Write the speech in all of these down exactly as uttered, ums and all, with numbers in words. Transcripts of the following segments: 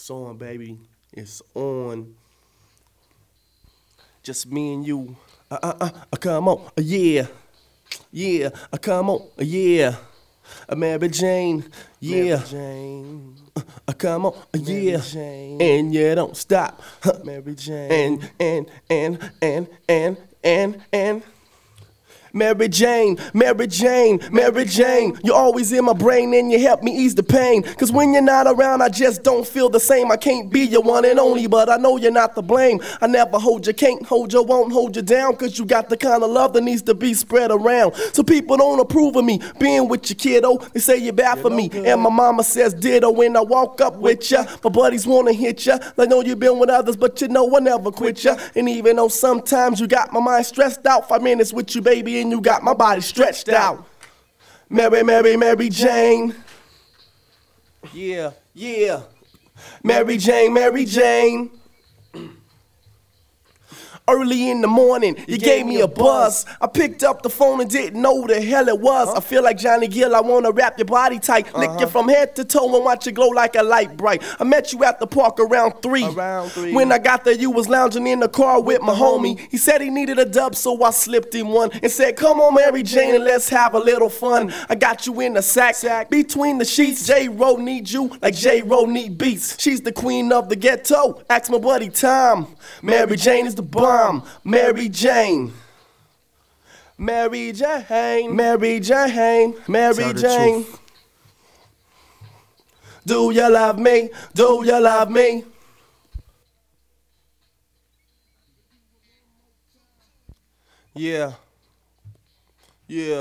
It's on, baby. It's on. Just me and you. Uh, uh, uh, uh come on. Uh, yeah. Yeah. Uh, come on. Uh, yeah. Uh, Mary Jane. Yeah. Mary Jane. Uh, uh, come on. Uh, yeah. Jane. And yeah, don't stop. Huh. Mary Jane. And, and, and, and, and, and, and. Mary Jane, Mary Jane, Mary Jane. You're always in my brain and you help me ease the pain. Cause when you're not around, I just don't feel the same. I can't be your one and only, but I know you're not to blame. I never hold you, can't hold you, won't hold you down. Cause you got the kind of love that needs to be spread around. So people don't approve of me being with you, kiddo. They say you're bad for me. And my mama says ditto when I walk up with ya. My buddies wanna hit ya. They know you've been with others, but you know I never quit ya. And even though sometimes you got my mind stressed out, five minutes with you, baby, and you got my body stretched out. Mary, Mary, Mary Jane. Yeah, yeah. Mary Jane, Mary Jane. Early in the morning, you, you gave me a buzz. I picked up the phone and didn't know who the hell it was. Huh? I feel like Johnny Gill, I wanna wrap your body tight. Uh-huh. Lick you from head to toe and watch you glow like a light bright. I met you at the park around three. Around three. When I got there, you was lounging in the car with, with my homie. homie. He said he needed a dub, so I slipped him one and said, come on, Mary Jane, and let's have a little fun. I got you in the sack, sack. Between the sheets. J-Ro need you like J-Ro need beats. She's the queen of the ghetto. Ask my buddy Tom. Mary Jane is the bomb. Mary Jane. Mary Jane. Mary Jane. Mary Jane. Do you love me? Do you love me? Yeah. Yeah.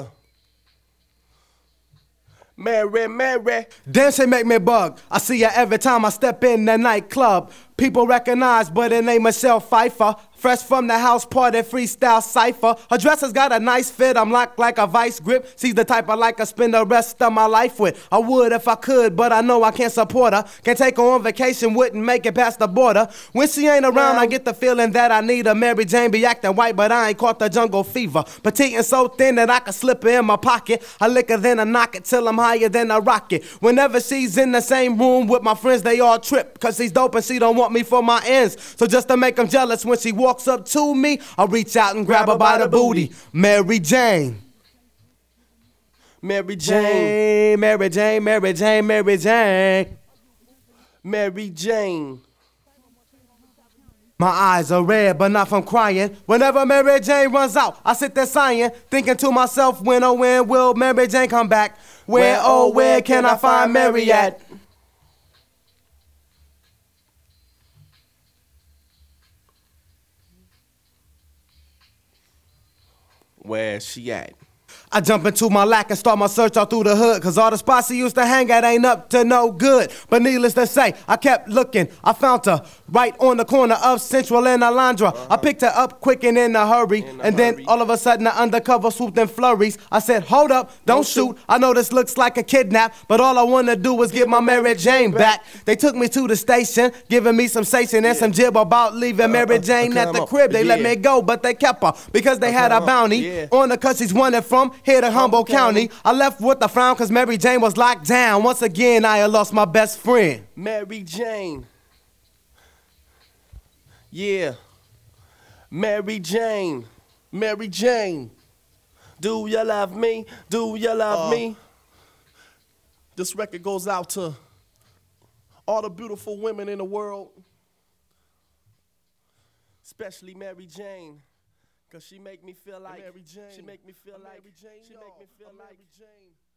Mary, Mary. Dancing make me bug. I see ya every time I step in the nightclub. People recognize, but it ain't Michelle Pfeiffer. Fresh from the house party, freestyle cipher. Her dress has got a nice fit, I'm locked like a vice grip. She's the type I like to spend the rest of my life with. I would if I could, but I know I can't support her. Can't take her on vacation, wouldn't make it past the border. When she ain't around, I get the feeling that I need her. Mary Jane be acting white, but I ain't caught the jungle fever. Petite and so thin that I can slip her in my pocket. I lick her, then I knock it till I'm higher than a rocket. Whenever she's in the same room with my friends, they all trip. Cause she's dope and she don't want me for my ends. So just to make them jealous, when she walks up to me, I reach out and grab her by the booty. Mary Jane. Mary Jane. Mary Jane, Mary Jane, Mary Jane. Mary Jane. My eyes are red, but not from crying. Whenever Mary Jane runs out, I sit there sighing, thinking to myself, when oh when will Mary Jane come back? Where oh where can I find Mary at? Where's she at? I jump into my lack and start my search all through the hood. Cause all the spots he used to hang at ain't up to no good. But needless to say, I kept looking. I found her right on the corner of Central and Alondra. Uh-huh. I picked her up quick and in a hurry. In a and hurry. Then all of a sudden the undercover swooped in flurries. I said, hold up, don't, don't shoot. shoot. I know this looks like a kidnap, but all I wanna do is get my Mary Jane back. They took me to the station, giving me some station and yeah. some jib about leaving uh, Mary Jane uh, at the on. crib. They yeah. let me go, but they kept her because they uh, had a bounty yeah. on her cause she's running from here to Humboldt County. I left with a frown cause Mary Jane was locked down. Once again, I had lost my best friend. Mary Jane. Yeah. Mary Jane. Mary Jane. Do you love me? Do you love uh, me? This record goes out to all the beautiful women in the world, especially Mary Jane. Cause she make me feel like Mary Jane. She make me feel like Mary Jane. She make me feel like Mary Jane.